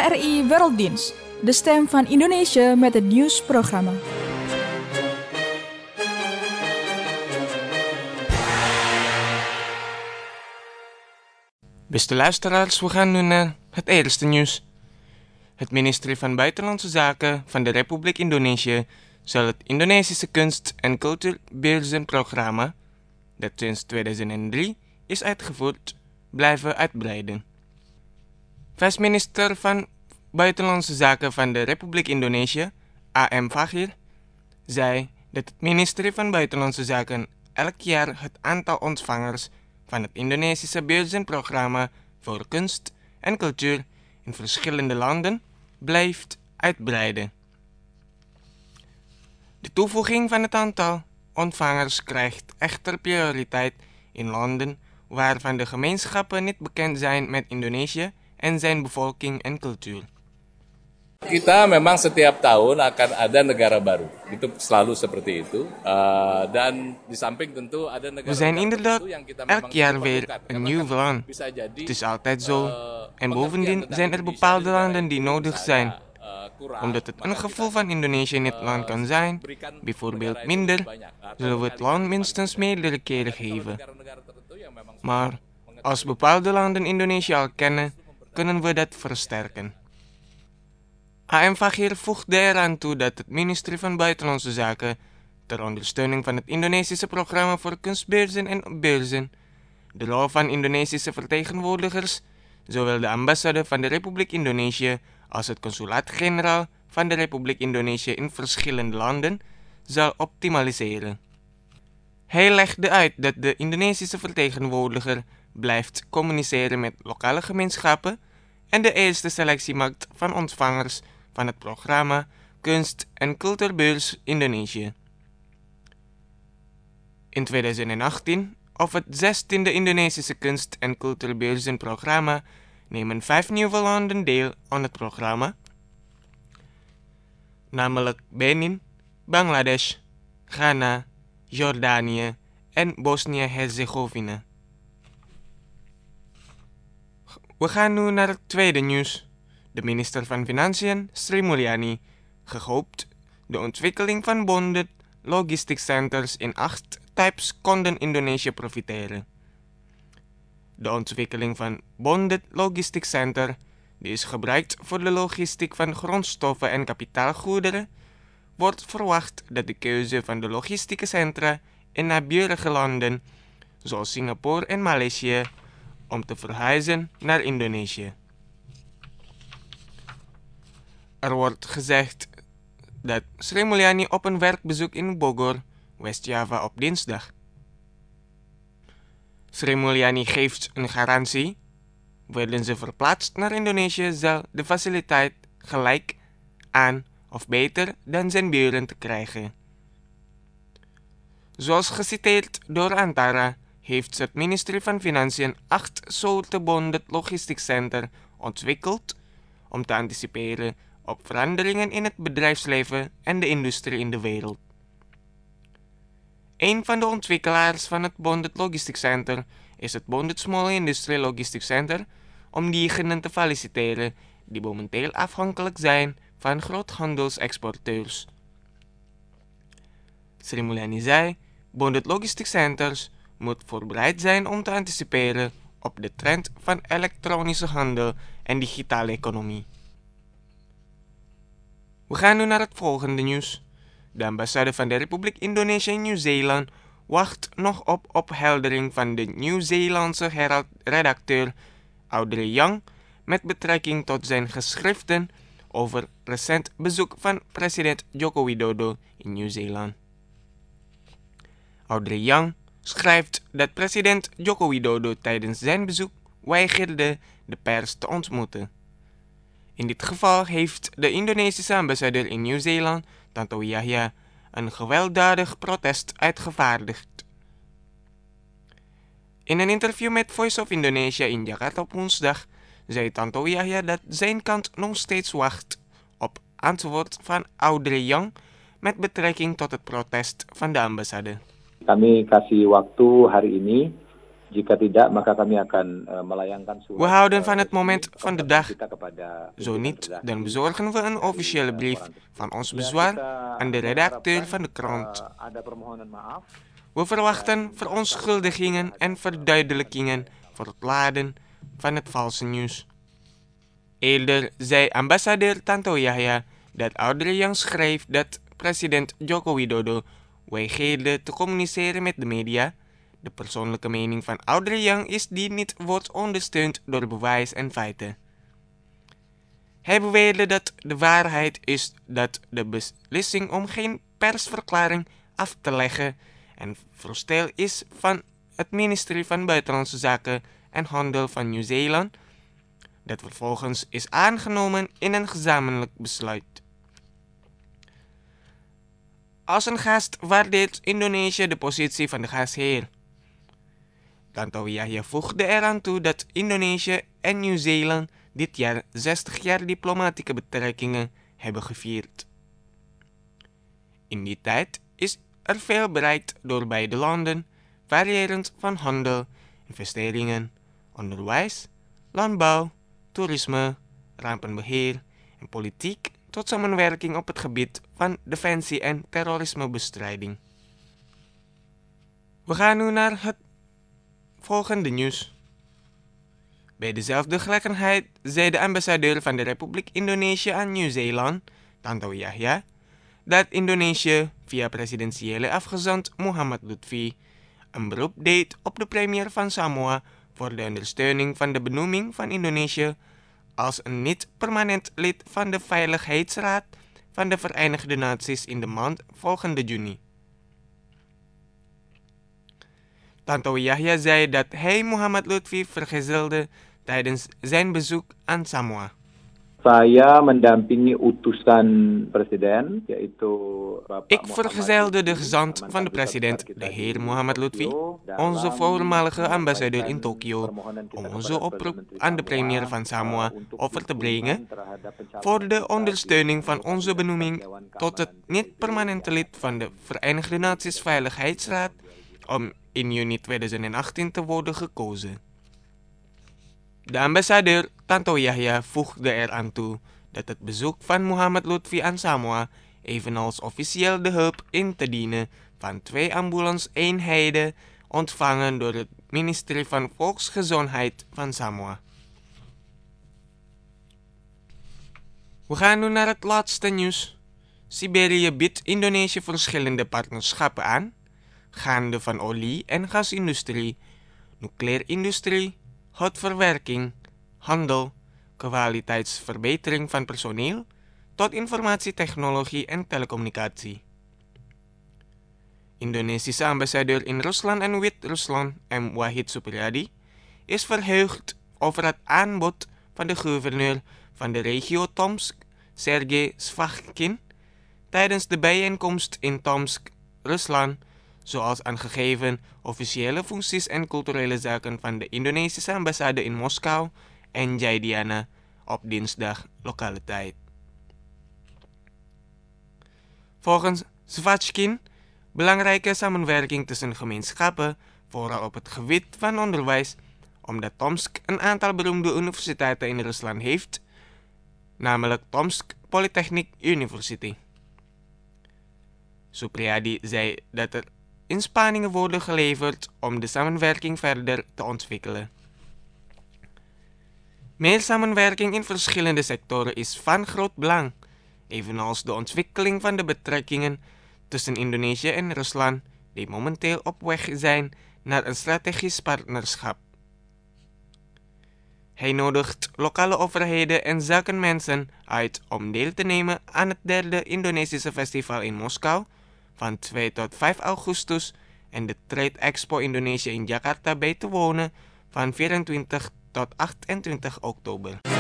RRI Werelddienst, de stem van Indonesië met het nieuwsprogramma. Beste luisteraars, we gaan nu naar het eerste nieuws. Het ministerie van Buitenlandse Zaken van de Republiek Indonesië zal het Indonesische kunst- en cultuurbeurzenprogramma, dat sinds 2003 is uitgevoerd, blijven uitbreiden. Vice-minister van Buitenlandse Zaken van de Republiek Indonesië, A.M. Fahir, zei dat het ministerie van Buitenlandse Zaken elk jaar het aantal ontvangers van het Indonesische beurzenprogramma voor kunst en cultuur in verschillende landen blijft uitbreiden. De toevoeging van het aantal ontvangers krijgt echter prioriteit in landen waarvan de gemeenschappen niet bekend zijn met Indonesië en zijn bevolking en cultuur. Kita memang setiap tahun akan ada negara baru. Itu selalu seperti itu. Dan di samping tentu ada negara We zijn inderdaad elk jaar weer een nieuw land. Het is altijd zo. En bovendien zijn er bepaalde landen die nodig zijn. Omdat het een gevoel van Indonesië in het land kan zijn, bijvoorbeeld minder, zullen we het land minstens meerdere keren geven. Maar als bepaalde landen Indonesië al kennen, kunnen we dat versterken. A.M. Fahir voegde eraan toe dat het ministerie van Buitenlandse Zaken ter ondersteuning van het Indonesische programma voor kunstbeurzen en beurzen de rol van Indonesische vertegenwoordigers, zowel de ambassade van de Republiek Indonesië als het consulaat-generaal van de Republiek Indonesië in verschillende landen, zal optimaliseren. Hij legde uit dat de Indonesische vertegenwoordiger blijft communiceren met lokale gemeenschappen en de eerste selectie maakt van ontvangers van het programma Kunst- en Cultuurbeurs Indonesië. In 2018, of het 16e Indonesische Kunst- en Cultuurbeurzenprogramma, nemen 5 nieuwe landen deel aan het programma, namelijk Benin, Bangladesh, Ghana, Jordanië en Bosnië-Herzegovina. We gaan nu naar het tweede nieuws. De minister van Financiën, Sri Mulyani, gehoopt de ontwikkeling van bonded logistic centers in 8 types konden Indonesië profiteren. De ontwikkeling van bonded logistic center, die is gebruikt voor de logistiek van grondstoffen en kapitaalgoederen, wordt verwacht dat de keuze van de logistieke centra in naburige landen, zoals Singapore en Maleisië, om te verhuizen naar Indonesië. Er wordt gezegd dat Sri Mulyani op een werkbezoek in Bogor, West-Java op dinsdag. Sri Mulyani geeft een garantie. Worden ze verplaatst naar Indonesië zal de faciliteit gelijk aan of beter dan zijn buren te krijgen. Zoals geciteerd door Antara heeft het ministerie van Financiën 8 soorten bonded logistic center ontwikkeld om te anticiperen op veranderingen in het bedrijfsleven en de industrie in de wereld. Een van de ontwikkelaars van het Bonded Logistic Center is het Bonded Small Industry Logistic Center, om diegenen te feliciteren die momenteel afhankelijk zijn van groothandelsexporteurs. Sri Mulyani zei, Bonded Logistic Centers moet voorbereid zijn om te anticiperen op de trend van elektronische handel en digitale economie. We gaan nu naar het volgende nieuws. De ambassade van de Republiek Indonesië in Nieuw-Zeeland wacht nog op opheldering van de Nieuw-Zeelandse Herald-redacteur Audrey Young met betrekking tot zijn geschriften over recent bezoek van president Joko Widodo in Nieuw-Zeeland. Audrey Young schrijft dat president Joko Widodo tijdens zijn bezoek weigerde de pers te ontmoeten. In dit geval heeft de Indonesische ambassadeur in Nieuw-Zeeland, Tantowi Yahya, een gewelddadig protest uitgevaardigd. In een interview met Voice of Indonesia in Jakarta op woensdag zei Tantowi Yahya dat zijn kant nog steeds wacht op antwoord van Audrey Young met betrekking tot het protest van de ambassade. Kami kasih waktu hari ini Jika tidak, maka kami akan melayangkan surat. We houden van het moment van de dag. Zo niet, dan bezorgen we een officiële brief van ons bezwaar aan de redacteur van de krant. We verwachten verontschuldigingen en verduidelijkingen voor het laden van het valse nieuws. Eerder zei ambassadeur Tantowi Yahya dat Audrey Young schreef dat president Joko Widodo weigerde te communiceren met de media. De persoonlijke mening van Audrey Young is die niet wordt ondersteund door bewijs en feiten. Hij beweerde dat de waarheid is dat de beslissing om geen persverklaring af te leggen een voorstel is van het ministerie van Buitenlandse Zaken en Handel van Nieuw-Zeeland, dat vervolgens is aangenomen in een gezamenlijk besluit. Als een gast waardeert Indonesië de positie van de gastheer. Tantowi Yahya voegde eraan toe dat Indonesië en Nieuw-Zeeland dit jaar 60 jaar diplomatieke betrekkingen hebben gevierd. In die tijd is er veel bereikt door beide landen, variërend van handel, investeringen, onderwijs, landbouw, toerisme, rampenbeheer en politiek tot samenwerking op het gebied van defensie en terrorismebestrijding. We gaan nu naar het volgende nieuws. Bij dezelfde gelegenheid zei de ambassadeur van de Republiek Indonesië aan Nieuw-Zeeland, Tantowi Yahya, dat Indonesië via presidentiële afgezant Muhammad Lutfi een beroep deed op de premier van Samoa voor de ondersteuning van de benoeming van Indonesië als een niet-permanent lid van de Veiligheidsraad van de Verenigde Naties in de maand volgende juni. Tantowi Yahya zei dat hij Muhammad Lutfi vergezelde tijdens zijn bezoek aan Samoa. Saya mendampingi utusan presiden, yaitu Ik vergezelde de gezant van de president, de heer Muhammad Lutfi, onze voormalige ambassadeur in Tokio, om onze oproep aan de premier van Samoa over te brengen voor de ondersteuning van onze benoeming tot het niet-permanente lid van de Verenigde Naties Veiligheidsraad om in juni 2018 te worden gekozen. De ambassadeur Tantowi Yahya voegde eraan toe dat het bezoek van Muhammad Lutfi aan Samoa evenals officieel de hulp in te dienen van 2 ambulance-eenheden ontvangen door het ministerie van Volksgezondheid van Samoa. We gaan nu naar het laatste nieuws. Siberië biedt Indonesië verschillende partnerschappen aan, gaande van olie- en gasindustrie, nucleairindustrie, houtverwerking, handel, kwaliteitsverbetering van personeel, tot informatietechnologie en telecommunicatie. Indonesische ambassadeur in Rusland en Wit-Rusland, M. Wahid Supriyadi, is verheugd over het aanbod van de gouverneur van de regio Tomsk, Sergei Svachkin, tijdens de bijeenkomst in Tomsk, Rusland, zoals aangegeven officiële functies en culturele zaken van de Indonesische ambassade in Moskou en Jaidiana op dinsdag lokale tijd. Volgens Svachkin belangrijke samenwerking tussen gemeenschappen, vooral op het gebied van onderwijs, omdat Tomsk een aantal beroemde universiteiten in Rusland heeft, namelijk Tomsk Polytechnic University. Supriyadi zei dat er inspanningen worden geleverd om de samenwerking verder te ontwikkelen. Meer samenwerking in verschillende sectoren is van groot belang, evenals de ontwikkeling van de betrekkingen tussen Indonesië en Rusland, die momenteel op weg zijn naar een strategisch partnerschap. Hij nodigt lokale overheden en zakenmensen uit om deel te nemen aan het 3e Indonesische Festival in Moskou van 2 tot 5 augustus en de Trade Expo Indonesië in Jakarta bij te wonen van 24 tot 28 oktober.